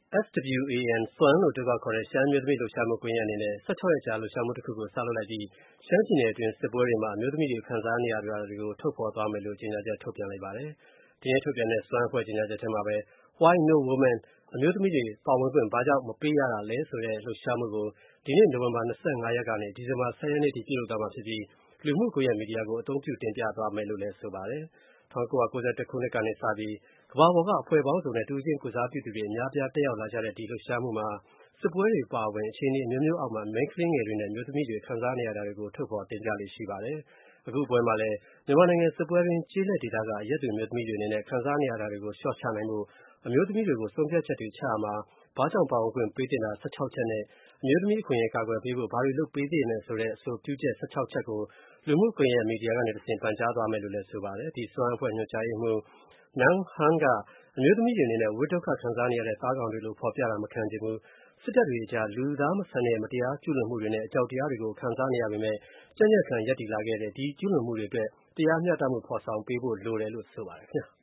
SWAN လို့အတိုကောက်ခေါ်တဲ့ ရှမ်းအမျိုးသမီးလှုပ်ရှားမှုကွန်ရက်အနေနဲ့ 16 ရက်ကြာလှုပ်ရှားမှုတစ်ခုကို စလုပ်လိုက်ပြီး ရှမ်းပြည်နယ်အတွင်းစစ်ပွဲတွေမှာ အမျိုးသမီးတွေခံစားနေရတာတွေကို ထုတ်ဖော်သွားမယ်လို့ ကြေညာချက်ထုတ်ပြန်လိုက်ပါတယ်။ ဒီနေ့ထုတ်ပြန်တဲ့ SWAN အဖွဲ့ကြေညာချက်ထဲမှာပဲ Why No Women အမျိုးသမီးတွေပါဝင်ခွင့်ဘာကြောင့်မပေးရတာလဲဆိုတဲ့လှုပ်ရှားမှုကို ဒီနေ့နိုဝင်ဘာ 25 ရက်ကနေ ဒီဇင်ဘာ 10 ရက်နေ့အထိပြုလုပ်သွားမှာဖြစ်ပြီး လူမှုကွန်ရက်မီဒီယာကိုအသုံးပြုတင်ပြသွားမယ်လို့လည်းဆိုပါတယ်။ 1991 ခုနှစ်ကနေစပြီး ကမ္ဘာပေါ်ကအဖွဲ့ပေါင်းစုံနဲ့ တဦးချင်းကိုယ်စားပြုသူတွေအများအပြားတက်ရောက်လာကြတဲ့ဒီလှုပ်ရှားမှုမှာ စစ်ပွဲတွေအပါအဝင် အခြေအနေအမျိုးမျိုးအောက်မှာ မိန်းကလေးငယ်တွေနဲ့ အမျိုးသမီးတွေခံစားနေရတာတွေကို ထုတ်ဖော်တင်ပြလေ့ရှိပါတယ်။ အခုပွဲမှာလည်း မြန်မာနိုင်ငံစစ်ပွဲတွင်း ကျေးလက်ဒေသကအရပ်သူအမျိုးသမီးတွေအနေနဲ့ ခံစားနေရတာတွေကို လျှော့ချနိုင်ဖို့ အမျိုးသမီးတွေကို ဆုံးဖြတ်ချက်တွေချရာမှာ ဘာကြောင့်ပါဝင်ခွင့်ပေးသင့်တာ 16 ချက်နဲ့ အမျိုးသမီးအခွင့်အရေးကာကွယ်ပေးဖို့ ဘာတွေလုပ်ပေးသင့်တယ်ဆိုတဲ့ အဆိုပြုချက် 16 ချက်ကို လူမှုကွန်ရက်မီဒီယာကနေတဆင့် ပန်ကြားသွားမယ်လို့လည်းဆိုပါတယ်။ ဒီ SWAN အဖွဲ့ညွှန်ကြားရေးမှူး Nang Hearn က အမျိုးသမီးတွေအနေနဲ့ ဝဋ်ဒုက္ခခံစားနေရတဲ့သားကောင်တွေလိုဖော်ပြတာမခံချင်ဘူး။ စစ်တပ်တွေအကြား လူသားမဆန်တဲ့ မတရားကျူးလွန်မှုတွေနဲ့ အကြောက်တရားတွေကိုခံစားနေရပေမဲ့ ကြံ့ကြံ့ခံရပ်တည်လာခဲ့တဲ့ ဒီကျူးလွန်မှုတွေအတွက် တရားမျှတမှုဖော်ဆောင်ပေးဖို့လိုတယ်လို့ဆိုပါတယ်ခင်ဗျာ။